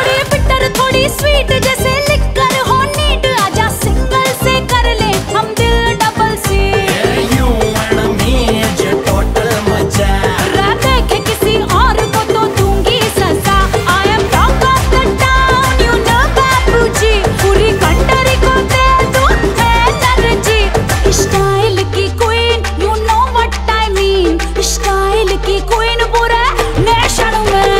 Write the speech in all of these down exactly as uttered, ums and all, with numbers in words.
थोड़ी बिटर थोड़ी स्वीट जैसे लिकर हो नीट, आजा सिंगल से कर ले हम दिल डबल सी। You and me जो टोटल मजा, देखे किसी और को तो दूंगी सजा। I am talk of the town, you know बाबूजी, पूरी कंट्री को दे दूं एनर्जी। स्टाइल की queen, you know what I mean, style की क्वीन पूरे नेशन में।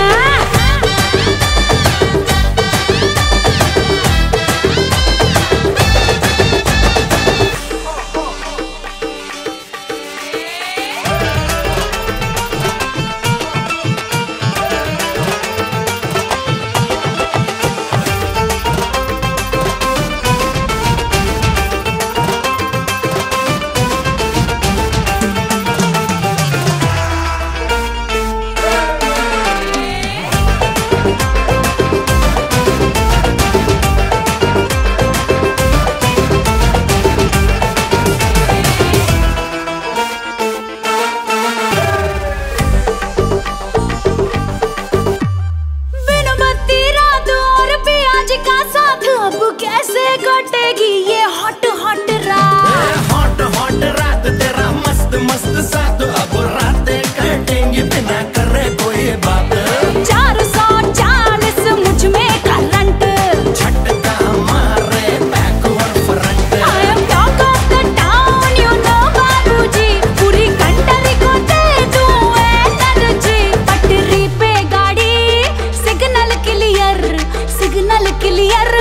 कैसे कटेगी ये हॉट हॉट रात, हॉट हॉट रात तेरा मस्त मस्त साथ, अब रातें कटेंगी बिना करे कोई बात। चार सौ चालीस मुझ में करंट, झटका मारे backward front. I am talk of the town, you know बाबूजी, पूरी कंट्री को दे दूं एनर्जी। पटरी पे गाड़ी सिग्नल क्लियर, सिग्नल क्लियर